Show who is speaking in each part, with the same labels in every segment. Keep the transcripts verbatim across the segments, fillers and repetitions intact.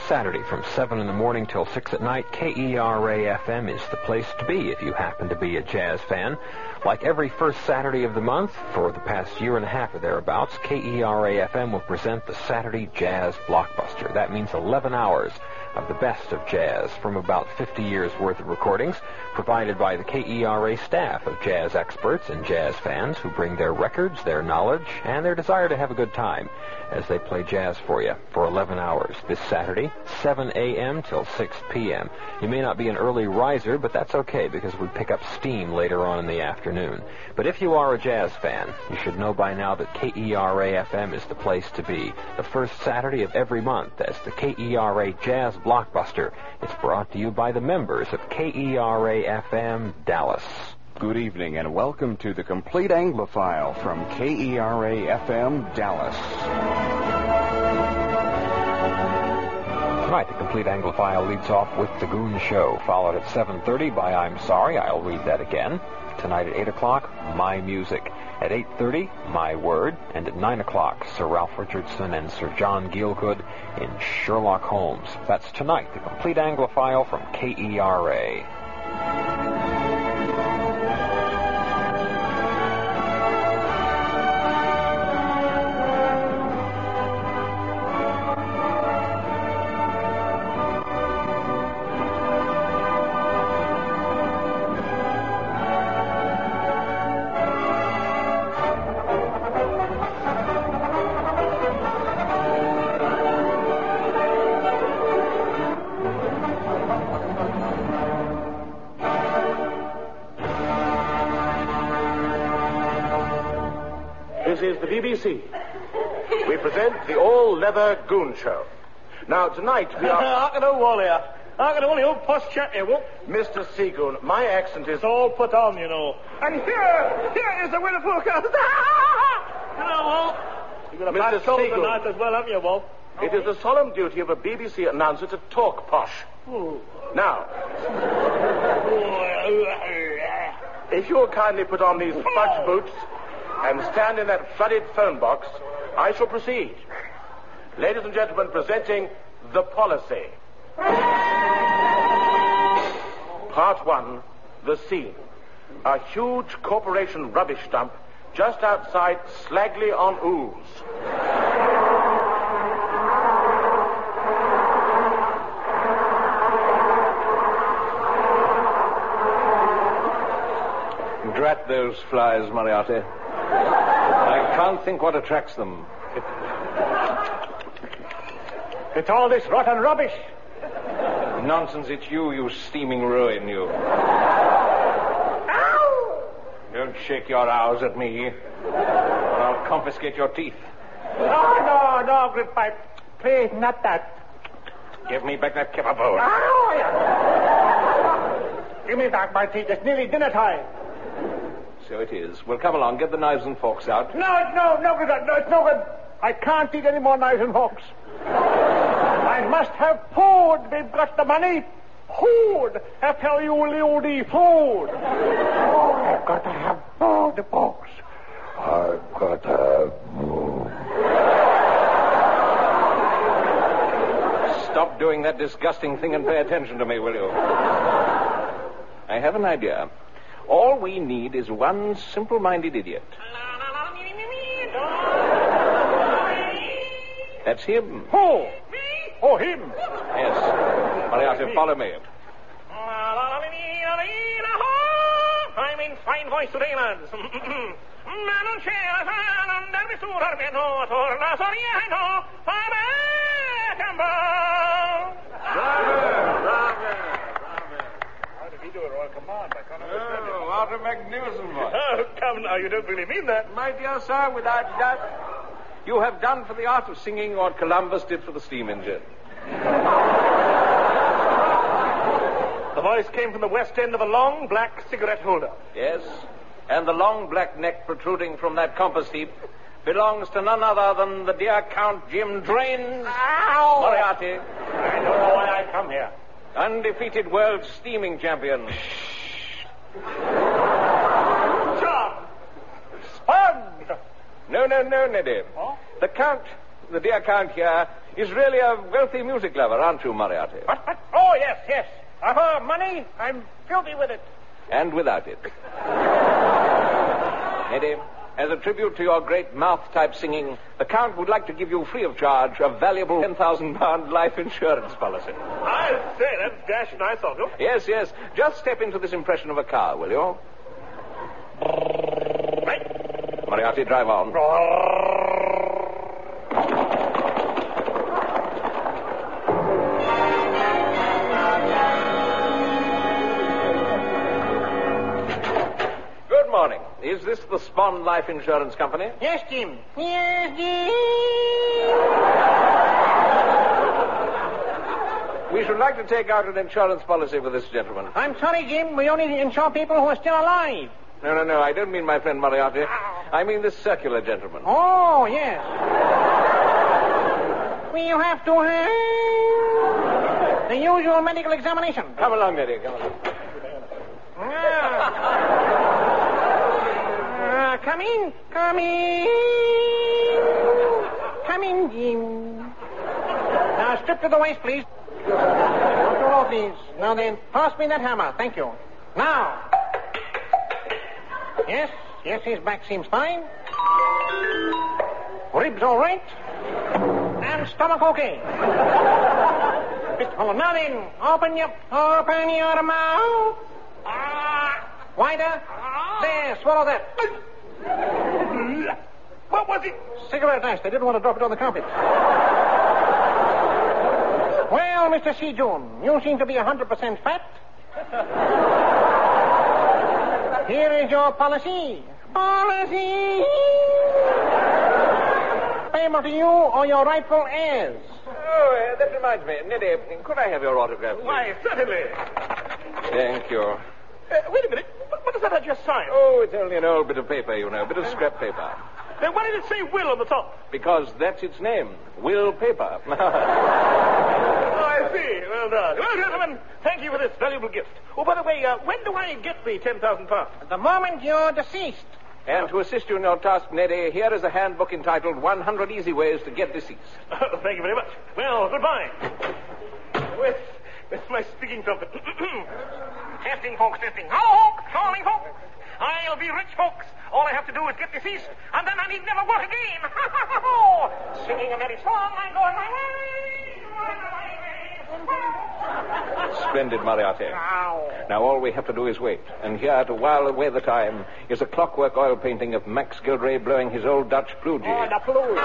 Speaker 1: Saturday from seven in the morning till six at night, K E R A F M is the place to be if you happen to be a jazz fan. Like every first Saturday of the month, for the past year and a half or thereabouts, K E R A F M will present the Saturday Jazz Blockbuster. That means eleven hours of the best of jazz from about fifty years worth of recordings, provided by the K E R A staff of jazz experts and jazz fans who bring their records, their knowledge, and their desire to have a good time as they play jazz for you for eleven hours this Saturday, seven a.m. till six p.m. You may not be an early riser, but that's okay because we pick up steam later on in the afternoon. But if you are a jazz fan, you should know by now that K E R A F M is the place to be. The first Saturday of every month as the K E R A Jazz Blockbuster. It's brought to you by the members of K E R A F M Dallas.
Speaker 2: Good evening and welcome to the Complete Anglophile from K E R A F M Dallas.
Speaker 1: Tonight, the Complete Anglophile leads off with The Goon Show, followed at seven thirty by I'm Sorry, I'll Read That Again. Tonight at eight o'clock, My Music. At eight thirty, My Word. And at nine o'clock, Sir Ralph Richardson and Sir John Gielgud in Sherlock Holmes. That's tonight, the Complete Anglophile from K E R A.
Speaker 3: This is the B B C. We present the All-Leather Goon Show. Now, tonight we are...
Speaker 4: I can do all here. I can do all the old posh chat here, well.
Speaker 3: Mister Seagoon, my accent is...
Speaker 4: It's all put on, you know. And here, here is the winner forecast. You know, Wolf. You've got a
Speaker 3: Mister
Speaker 4: bad cold
Speaker 3: Seagoon.
Speaker 4: tonight as well, haven't you, Wolf?
Speaker 3: It is the solemn duty of a B B C announcer to talk posh.
Speaker 4: Ooh.
Speaker 3: Now, if you'll kindly put on these fudge boots and stand in that flooded phone box, I shall proceed. Ladies and gentlemen, presenting The Policy. Part one, The Scene. A huge corporation rubbish dump just outside Slagley-on-Ouse.
Speaker 5: Drat those flies, Moriarty. I can't think what attracts them.
Speaker 4: It's all this rotten rubbish.
Speaker 5: Nonsense, it's you, you steaming ruin, you.
Speaker 4: Ow!
Speaker 5: Don't shake your owls at me, or I'll confiscate your teeth.
Speaker 4: No, no, no, Grippipe. Please, not that.
Speaker 5: Give me back that kipper bowl.
Speaker 4: Ow! Give me back my teeth. It's nearly dinner time.
Speaker 5: So it is. Well, come along, get the knives and forks out.
Speaker 4: No, no, no, Grippipe. No, it's no good. I can't eat any more knives and forks. I must have food. We've got the money. Food. F L U L D, food. Oh, I've got to have food, folks. I've got to have food.
Speaker 5: Stop doing that disgusting thing and pay attention to me, will you? I have an idea. All we need is one simple-minded idiot. That's him.
Speaker 4: Who? Oh, him.
Speaker 5: Yes. Moriarty, follow me.
Speaker 4: I'm in fine voice today, lads. How did he do it, Royal Command? I can't understand it.
Speaker 5: Oh, what a magnificent voice.
Speaker 4: Oh, come now, you don't really mean that.
Speaker 5: My dear sir, without doubt, you have done for the art of singing what Columbus did for the steam engine.
Speaker 4: The voice came from the west end of a long black cigarette holder.
Speaker 5: Yes, and the long black neck protruding from that compass heap belongs to none other than the dear Count Jim Drains.
Speaker 4: Ow!
Speaker 5: Moriarty.
Speaker 4: I don't know why I come here.
Speaker 5: Undefeated world steaming champion.
Speaker 4: John! Spud!
Speaker 5: No, no, no, Neddy.
Speaker 4: Oh?
Speaker 5: The Count, the dear Count here, is really a wealthy music lover, aren't you, Moriarty?
Speaker 4: What, what? Oh, yes, yes. Uh-huh, money, I'm filthy with it.
Speaker 5: And without it. Eddie, as a tribute to your great mouth-type singing, the Count would like to give you free of charge a valuable ten thousand pound life insurance policy.
Speaker 3: I'll say, that's dash nice of you.
Speaker 5: Yes, yes. Just step into this impression of a car, will you?
Speaker 3: Right.
Speaker 5: Moriarty, drive on. Good morning. Is this the Spon Life Insurance Company?
Speaker 4: Yes, Jim. Yes, Jim.
Speaker 5: We should like to take out an insurance policy for this gentleman.
Speaker 4: I'm sorry, Jim. We only insure people who are still alive.
Speaker 5: No, no, no. I don't mean my friend Moriarty. I mean this circular gentleman.
Speaker 4: Oh, yes. We'll have to have the usual medical examination.
Speaker 5: Come along, Eddie. Come along.
Speaker 4: Ah. Uh, come in. Come in. Come in, Jim. Now, strip to the waist, please. Doctor Roll, please. Now then, pass me that hammer. Thank you. Now. Yes, yes, his back seems fine. Ribs all right. And stomach okay. Hold on. Now then, open your, open your mouth. Wider. There, swallow that.
Speaker 3: What was it?
Speaker 4: Cigarette ash. They didn't want to drop it on the carpet. Well, Mister C. June, you seem to be one hundred percent fat. Here is your policy. Policy. Payable to you or your rightful heirs.
Speaker 5: Oh, uh, that reminds me. Neddy, could I have your autograph, please?
Speaker 3: Why, certainly.
Speaker 5: Thank you.
Speaker 3: Uh, wait a minute. What, what is that I just signed?
Speaker 5: Oh, it's only an old bit of paper, you know, a bit of scrap paper.
Speaker 3: Then why did it say Will on the top?
Speaker 5: Because that's its name, Will Paper.
Speaker 3: Oh, I see. Well done. Well, gentlemen, thank you for this valuable gift. Oh, by the way, uh, when do I get the ten thousand pounds?
Speaker 4: The moment you're deceased.
Speaker 5: And to assist you in your task, Neddy, here is a handbook entitled one hundred Easy Ways to Get Deceased.
Speaker 3: Oh, thank you very much. Well, goodbye. With, with my speaking trumpet. Testing, folks, testing. Hello, folks. Calling, folks. I'll be rich, folks. All I have to do is get deceased, and then I need never work again. Singing a merry song, I'm going my way.
Speaker 5: Splendid, Moriarty.
Speaker 4: Ow.
Speaker 5: Now all we have to do is wait. And here, to while away the time, is a clockwork oil painting of Max Gilray blowing his old Dutch flugie.
Speaker 4: Oh, the flu.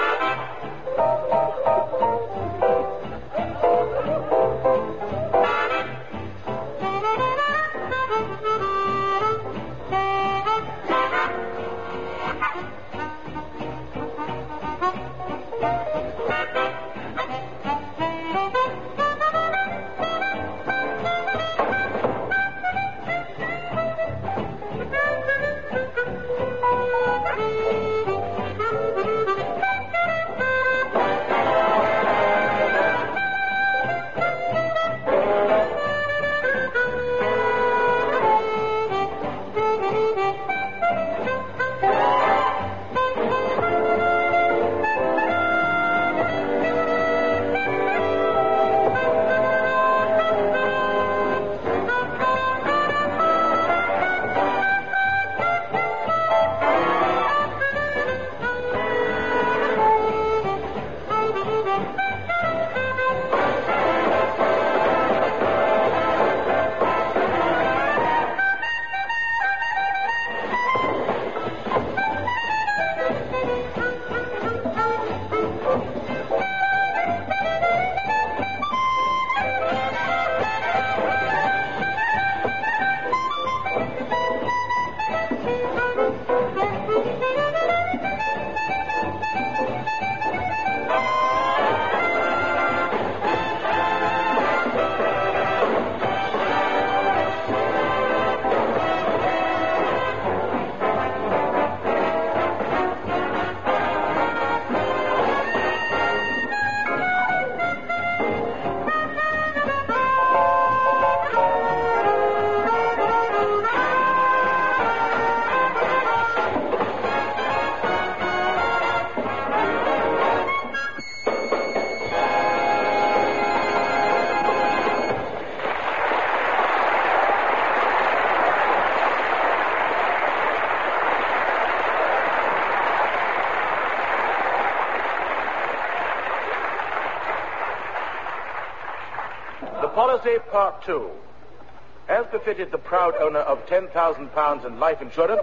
Speaker 6: Wednesday, part two. As befitted the proud owner of ten thousand pounds in life insurance,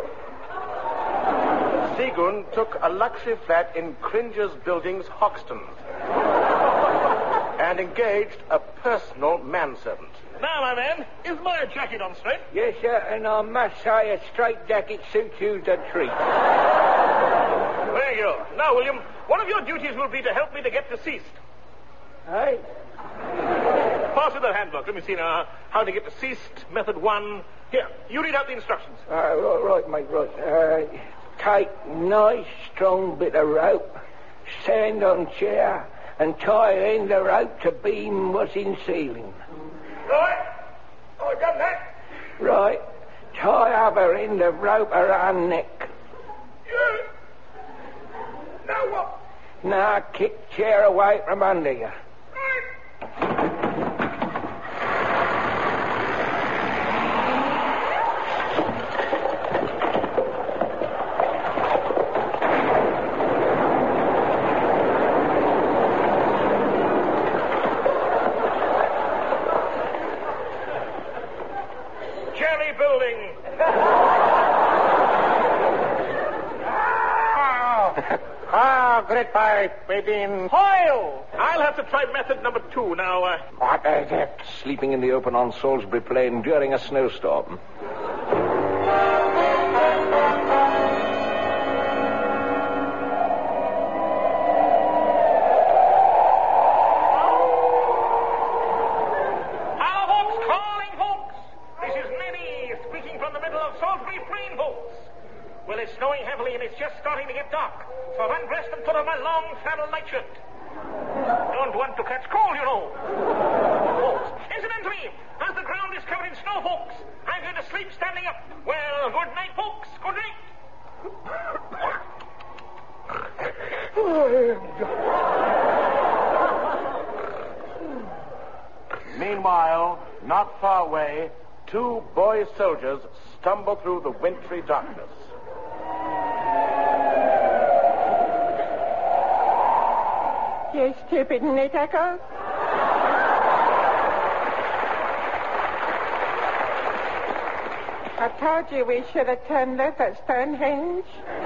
Speaker 6: Seagoon took a luxury flat in Cringer's Buildings, Hoxton, and engaged a personal manservant.
Speaker 3: Now, my man, is my jacket on straight?
Speaker 7: Yes, sir, and I must say a straight jacket suits you a treat.
Speaker 3: There you go. Now, William, one of your duties will be to help me to get deceased.
Speaker 7: Hey?
Speaker 3: Pass me that handbook. Let me see now. How to get deceased, method one. Here, you read out the instructions.
Speaker 7: Uh, right, right, mate, right. Uh, take nice, strong bit of rope, stand on chair, and tie end the rope to beam what's in ceiling.
Speaker 3: Right. Oh, I've done that.
Speaker 7: Right. Tie other end of rope around neck.
Speaker 3: Yeah. Now what?
Speaker 7: Now kick chair away from under you.
Speaker 3: Jerry Building.
Speaker 4: Ah, great pipe, baby in oil.
Speaker 3: I'll have to try method number two now. Uh,
Speaker 4: What is it?
Speaker 5: Sleeping in the open on Salisbury Plain during a snowstorm.
Speaker 3: Hello, folks. Calling, folks. This is Nenny speaking from the middle of Salisbury Plain, folks. Well, it's snowing heavily and it's just starting to get dark. So I've undressed and put on my long flannel nightshirt. Don't want to catch cold, you know. Folks, incidentally, as the ground is covered in snow, folks, I'm going to sleep standing up. Well, good night, folks. Good night.
Speaker 6: Meanwhile, not far away, two boy soldiers stumble through the wintry darkness.
Speaker 8: You stupid nitticker. I told you we should have turned left at Stonehenge.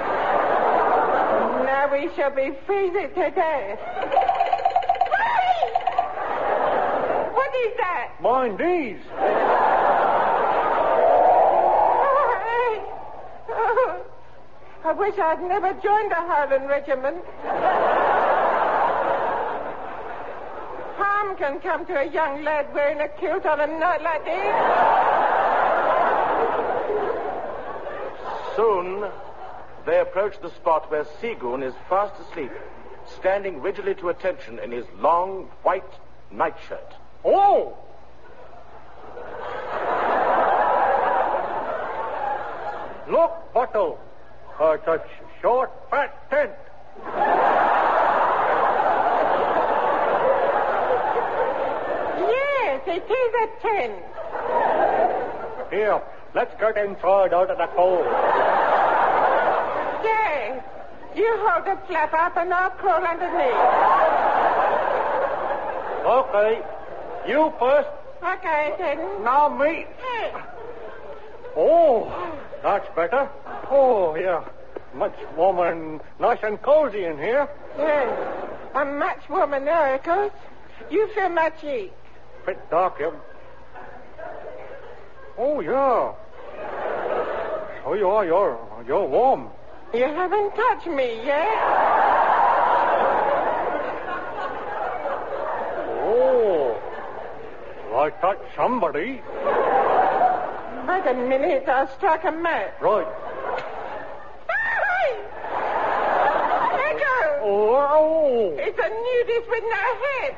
Speaker 8: Now we shall be freezing to death. Hey! What is that?
Speaker 4: Mind these.
Speaker 8: Oh, hey. Oh, I wish I'd never joined the Highland Regiment. Harm can come to a young lad wearing a kilt on a night like this.
Speaker 6: Soon, they approach the spot where Seagoon is fast asleep, standing rigidly to attention in his long, white nightshirt.
Speaker 4: Oh! Look, Bottle. Uh, it's a short, fat tent.
Speaker 8: Yes, it is a tent.
Speaker 4: Here, let's get inside out of the cold.
Speaker 8: Yes. You hold the flap up and I'll crawl underneath.
Speaker 4: Okay. You first.
Speaker 8: Okay, then.
Speaker 4: Now me. Oh, that's better. Oh, yeah. Much warmer and nice and cozy in here.
Speaker 8: Yes. I'm much warmer now, Eccles. You feel my cheek.
Speaker 4: Bit dark here. Oh, yeah. Oh, you are. You're, you're warm.
Speaker 8: You haven't touched me yet.
Speaker 4: Oh. I touched somebody.
Speaker 8: Wait a minute, I'll strike a match.
Speaker 4: Right.
Speaker 8: Hey! Echo!
Speaker 4: Oh.
Speaker 8: It's a nudist with no head.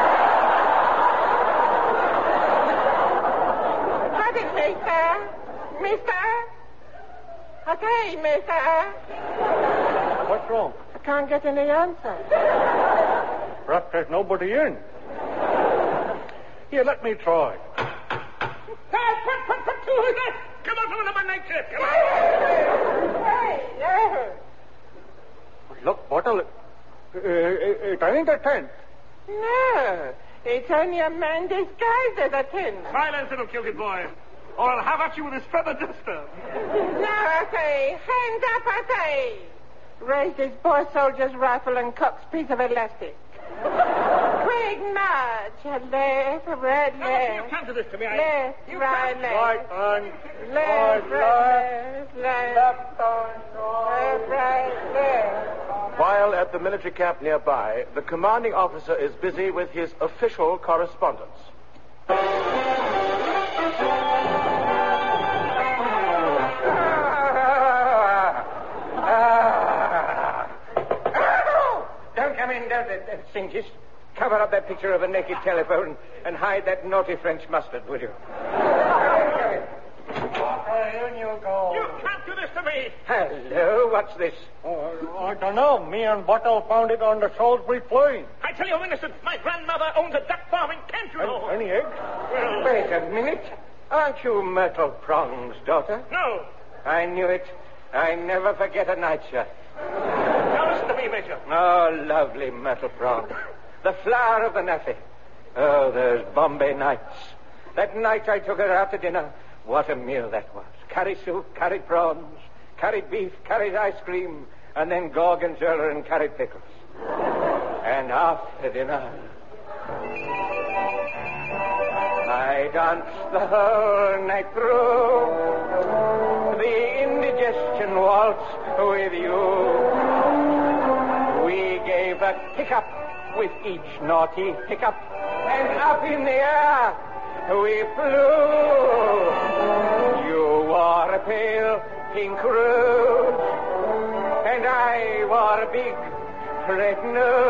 Speaker 8: Got it, mister. Mister? Okay, mister.
Speaker 4: What's wrong?
Speaker 8: I can't get any answer.
Speaker 4: Perhaps there's nobody in. Here, let me try.
Speaker 3: Hey, put, put, put two of that. Come on, put on my nightshirt. Come on.
Speaker 8: Hey, yeah.
Speaker 4: Look, Bottle, it, it, it ain't a tent.
Speaker 8: No, It's only a man disguised as a tin.
Speaker 3: Silence, little kilted boy, or I'll have at you with this feather duster.
Speaker 8: Now I say, hands up, I say. Raise this poor soldier's rifle and cock's piece of elastic. Quick march. Left, right,
Speaker 3: Now, what's your
Speaker 8: left.
Speaker 3: come to this to me? I...
Speaker 8: Left,
Speaker 3: You
Speaker 8: right,
Speaker 3: can't-
Speaker 8: left.
Speaker 4: Right on.
Speaker 8: Left,
Speaker 4: Right,
Speaker 8: right, left, left.
Speaker 4: Left on.
Speaker 8: Left, right, left.
Speaker 6: While at the military camp nearby, the commanding officer is busy with his official correspondence.
Speaker 7: Don't come in, don't, don't, don't sing. Just cover up that picture of a naked telephone and hide that naughty French mustard, will you?
Speaker 4: In you go.
Speaker 3: You can't do this to me.
Speaker 7: Hello, what's this?
Speaker 4: Oh, I don't know. Me and Bottle found it on the Salisbury Plain.
Speaker 3: I tell you, Innocent, my grandmother owns a duck farm in Kent, you know.
Speaker 4: Any eggs?
Speaker 3: Well,
Speaker 7: Wait a minute. Aren't you Myrtle Prong's daughter?
Speaker 3: no.
Speaker 7: I knew it. I never forget a night shot.
Speaker 3: Now listen to me, Major.
Speaker 7: Oh, lovely Myrtle Prong. The flower of the naffy. Oh, those Bombay nights. That night I took her out to dinner. What a meal that was. Curry soup, curried prawns, curried beef, curried ice cream, and then gorgonzola and curried pickles. And after dinner, I danced the whole night through the indigestion waltz with you. We gave a kick-up with each naughty hiccup, and up in the air we flew. You wore a pale pink rouge, and I wore a big red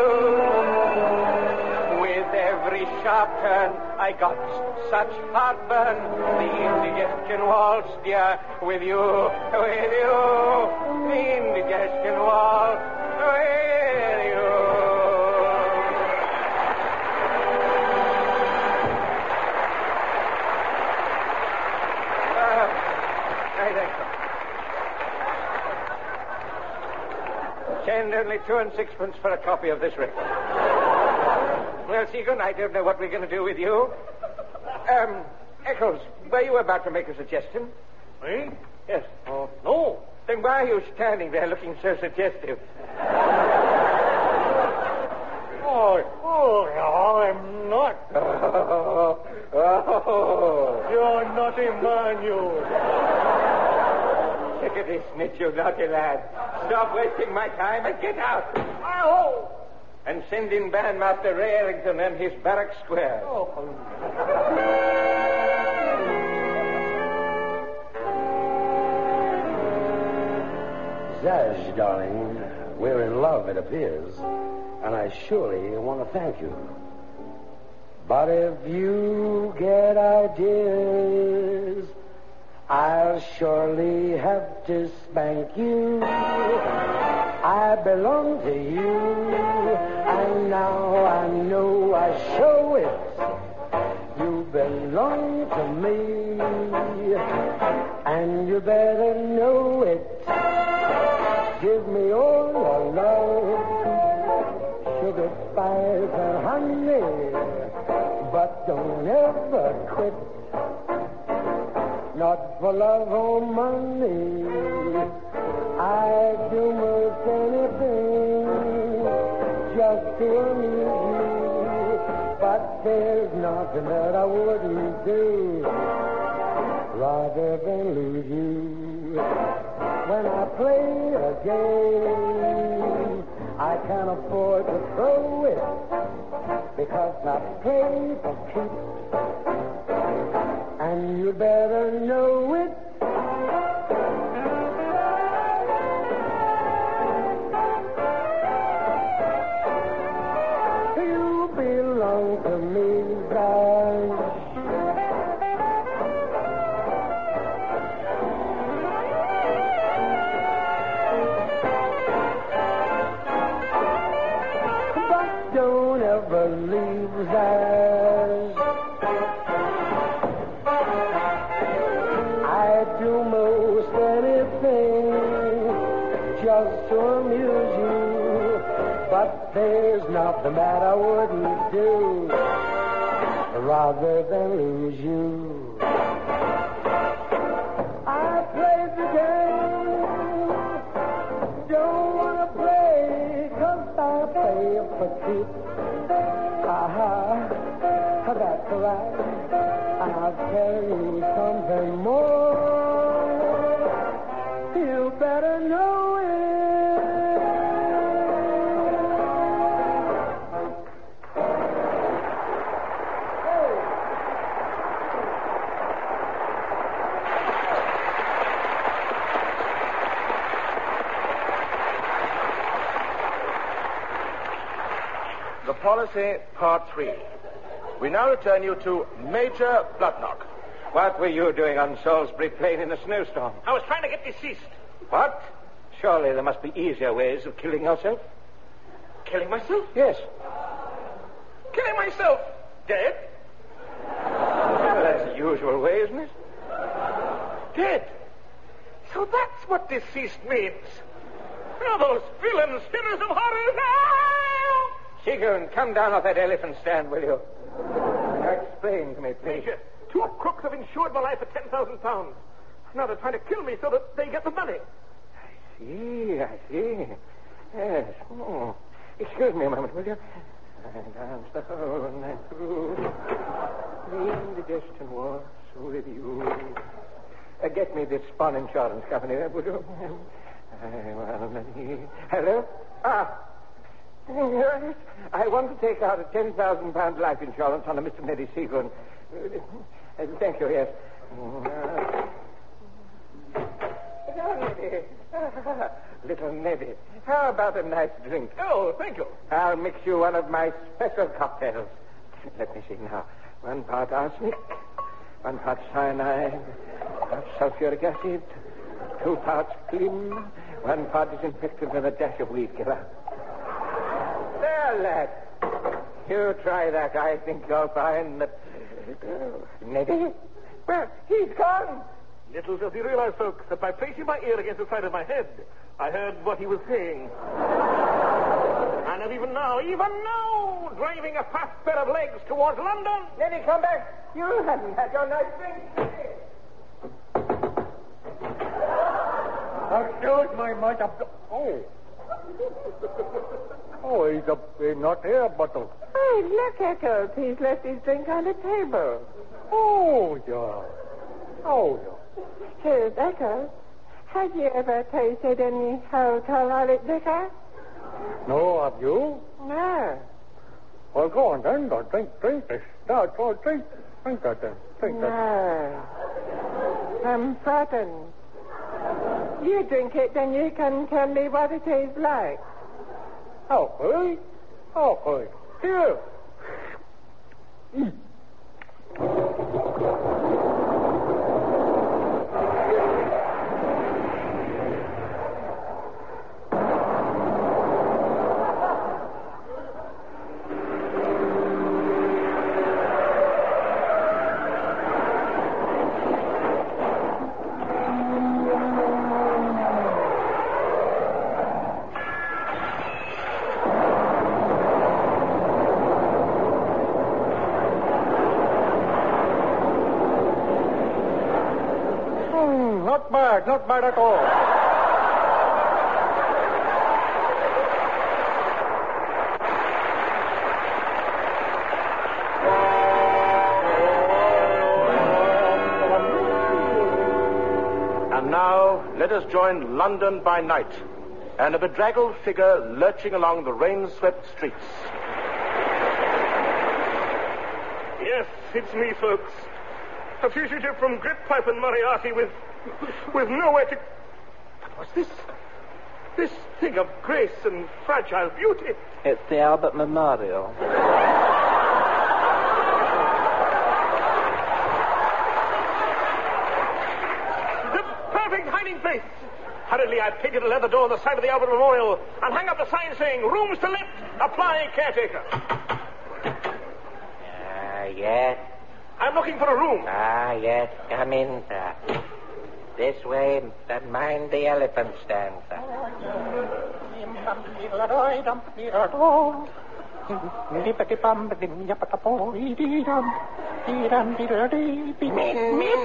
Speaker 7: nose. With every sharp turn, I got such heartburn. The indigestion waltz, dear, with you, with you. The indigestion waltz, with you. Send only two and sixpence for a copy of this record. Well, Seagun, I don't know what we're going to do with you. Um, Eccles, were you about to make a suggestion?
Speaker 4: Me?
Speaker 7: Yes.
Speaker 4: Oh, no.
Speaker 7: Then why are you standing there looking so suggestive?
Speaker 4: Oh, oh, no, I'm not.
Speaker 7: Oh, oh.
Speaker 4: You're a naughty man, you.
Speaker 7: Look at this, Snitch, you naughty lad. Stop wasting my time and get out.
Speaker 4: Oh.
Speaker 7: And send in Bandmaster Ray Ellington and his barrack square.
Speaker 4: Oh.
Speaker 9: Zaz, darling, we're in love, it appears, and I surely want to thank you. But if you get ideas, I'll surely have to spank you. I belong to you, and now I know I show it. You belong to me, and you better know it. Give me all your love, sugar, spice, and honey, but don't ever quit. Not for love or money, I'd do most anything just to amuse you. But there's nothing that I wouldn't do rather than lose you. When I play a game, I can't afford to throw it because I play for keeps. And you better know it. You belong to me, darling. But don't ever leave that. Do most anything just to amuse you, but there's nothing that I wouldn't do rather than lose you. I played the game, don't want to play, 'cause I pay for keeps. Aha, that's right. I'll tell you something more. You better know it.
Speaker 6: The Policy, Part three. We now return you to Major Bloodknock.
Speaker 7: What were you doing on Salisbury Plain in a snowstorm?
Speaker 3: I was trying to get deceased.
Speaker 7: What? Surely there must be easier ways of killing yourself.
Speaker 3: Killing myself?
Speaker 7: Yes.
Speaker 3: Killing myself? Dead?
Speaker 7: Well, that's the usual way, isn't it?
Speaker 3: Dead? So that's what deceased means. Oh, those villains, sinners of horror. No!
Speaker 7: Seagoon, come down off that elephant stand, will you? Now explain to me, please.
Speaker 3: Major, two crooks have insured my life for ten thousand pounds. Now they're trying to kill me so that they get the money.
Speaker 7: I see, I see. Yes. Oh. Excuse me a moment, will you? And down the hole and then through. The indigestion was with you. Uh, get me this Spon Insurance Company, would you? Uh, well, let me... Hello? Ah. Yes. I want to take out a ten thousand pound life insurance on a Mister Neddy Seagoon. Uh, thank you, yes. Uh, Little Neddy. Little Neddy. How about a nice drink?
Speaker 3: Oh, thank you.
Speaker 7: I'll mix you one of my special cocktails. Let me see now. One part arsenic, one part cyanide, part sulfuric acid, two parts clean, one part disinfectant, and a dash of weed killer. There, lad. You try that. I think you'll find that... Oh, Neddy? Well, he's gone.
Speaker 3: Little does he realize, folks, that by placing my ear against the side of my head, I heard what he was saying. And even now, even now, driving a fast pair of legs towards London.
Speaker 7: Neddy, come back. You haven't had your nice drink.
Speaker 4: Excuse my mother. Oh. Oh, he's, a, he's not here, Bottle.
Speaker 8: Hey, look, Eccles. He's left his drink on the table.
Speaker 4: Oh, yeah. Oh, yeah.
Speaker 8: Here's Eccles. Have you ever tasted any alcoholic liquor?
Speaker 4: No, have you?
Speaker 8: No.
Speaker 4: Well, go on then. Don't drink, drink this. No, go drink. Drink that then. Drink that.
Speaker 8: No. I'm frightened. You drink it, then you can tell me what it is like.
Speaker 4: Okay. Okay. Here. Mm. Not bad, not bad at all.
Speaker 6: And now, let us join London by night, and a bedraggled figure lurching along the rain-swept streets.
Speaker 3: Yes, it's me, folks. A fugitive from Grip Pipe and Moriarty with... with nowhere to... But what's this? This thing of grace and fragile beauty.
Speaker 7: It's the Albert Memorial.
Speaker 3: The perfect hiding place. Hurriedly, I painted a leather door on the side of the Albert Memorial and hung up the sign saying, "Rooms to let, apply caretaker."
Speaker 10: Ah, uh, yes.
Speaker 3: I'm looking for a room.
Speaker 10: Ah, yes. Come in, sir. This way, but mind the elephant stand, sir. Min, min.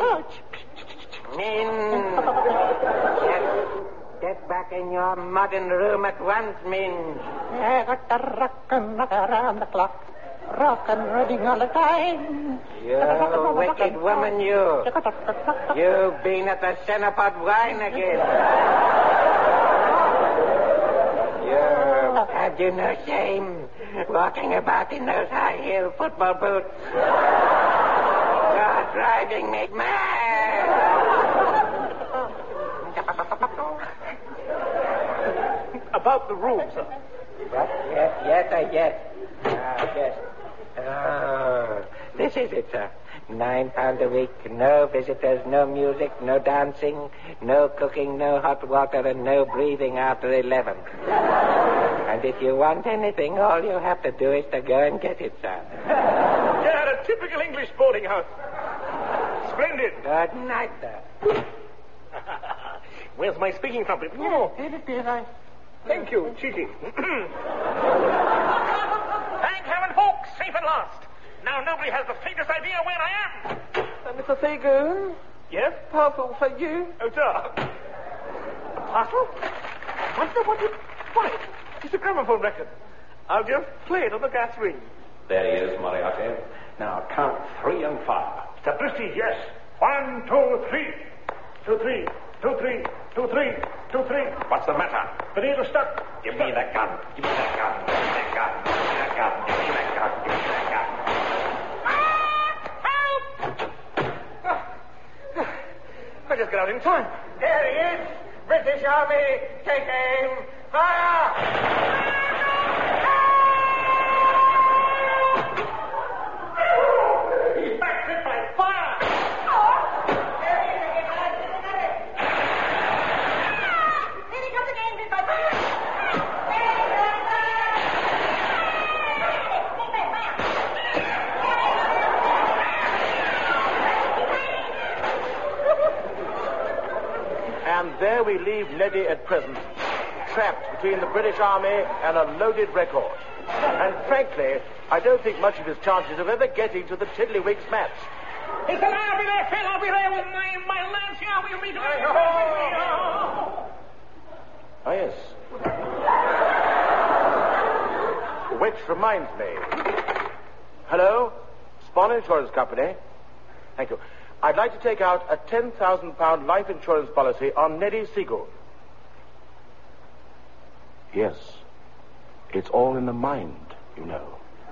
Speaker 10: Min. Just get back in your modern room at once, Min.
Speaker 8: I got the rockin' around the clock. Rockin' reading all the time.
Speaker 10: You wicked woman, you. You've been at the Centerpot wine again. You have you no shame walking about in those high-heel football boots? You're driving me mad.
Speaker 3: About the room, sir.
Speaker 10: What? Yes, yes, I yes. Ah, yes. Oh, this is it, sir. Nine pounds a week, no visitors, no music, no dancing, no cooking, no hot water, and no breathing after eleven. And if you want anything, all you have to do is to go and get it, sir.
Speaker 3: Yeah, a typical English boarding house. Splendid.
Speaker 10: Good night, sir.
Speaker 3: Where's my speaking trumpet?
Speaker 8: Oh, here it is. I...
Speaker 3: Thank you, cheeky. Thank heaven, folks, safe at last. Now nobody has the faintest idea where I am.
Speaker 7: Uh, Mister Seagoon?
Speaker 3: Yes?
Speaker 7: Parcel for you.
Speaker 3: Oh, sir. A parcel? What's the what? Why? It's a gramophone record. I'll just play it on the gas ring.
Speaker 5: There he is, Moriarty. Now count three and fire.
Speaker 4: Sapristi, yes. One, two, three. Two, three. Two, three. Two, three. Two, three.
Speaker 5: What's the matter?
Speaker 4: The needle's stuck.
Speaker 5: Give me that gun. Give me that gun. Give me that gun. Give me that gun. Give me that gun. Give me that gun.
Speaker 3: I just got out in time.
Speaker 10: There he is. British Army, take aim. Fire!
Speaker 3: He's back hit by fire.
Speaker 6: And there we leave Neddy at present, trapped between the British Army and a loaded record. And frankly, I don't think much of his chances of ever getting to the Tiddlywinks match.
Speaker 3: It's an I'll be there, Phil. I'll be there with my, my lance here. We'll be doing it.
Speaker 6: Oh, yes. Which reminds me. Hello? Spawn Insurance Company. Thank you. I'd like to take out a ten thousand pound life insurance policy on Neddy Seagoon. Yes. It's all in the mind, you know.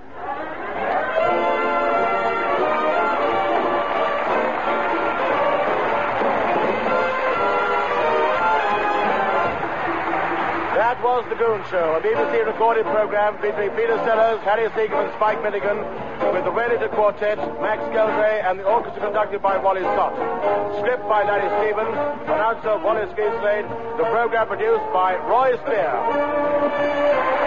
Speaker 6: That was The Goon Show, a B B C recorded program featuring Peter Sellers, Harry Seagram, and Spike Milligan, with the Relator Quartet, Max Geldray, and the orchestra conducted by Wally Scott. Script by Larry Stevens, announcer Wallace Gieslade, the program produced by Roy Spear.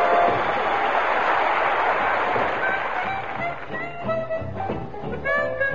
Speaker 8: Thank you.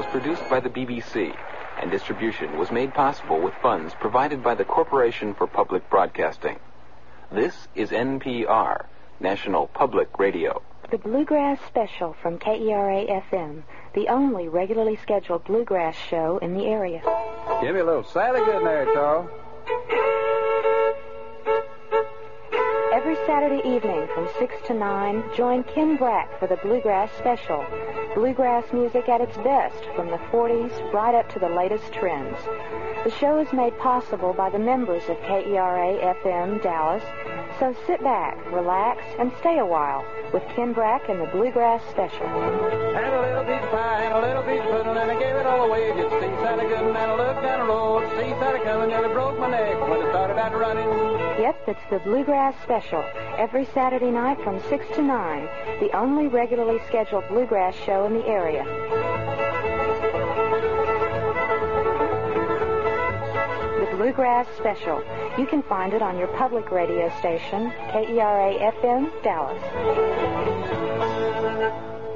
Speaker 11: produced by the B B C, and distribution was made possible with funds provided by the Corporation for Public Broadcasting. This is N P R, National Public Radio.
Speaker 12: The Bluegrass Special from K E R A F M, the only regularly scheduled bluegrass show in the area.
Speaker 13: Give me a little Sally Good there, Charles.
Speaker 12: Every Saturday evening from six to nine, join Ken Brack for the Bluegrass Special. Bluegrass music at its best from the forties right up to the latest trends. The show is made possible by the members of K E R A F M Dallas, so sit back, relax, and stay a while with Ken Brack and the Bluegrass Special.
Speaker 13: And a little piece of pie and a little piece of pudding, and I gave it all away. Just see Sally Good, and I looked down the road, see Sally coming, nearly broke my neck when I started out running.
Speaker 12: Yep, it's the Bluegrass Special, every Saturday night from six to nine, the only regularly scheduled bluegrass show in the area. The Bluegrass Special. You can find it on your public radio station, K E R A F M, Dallas.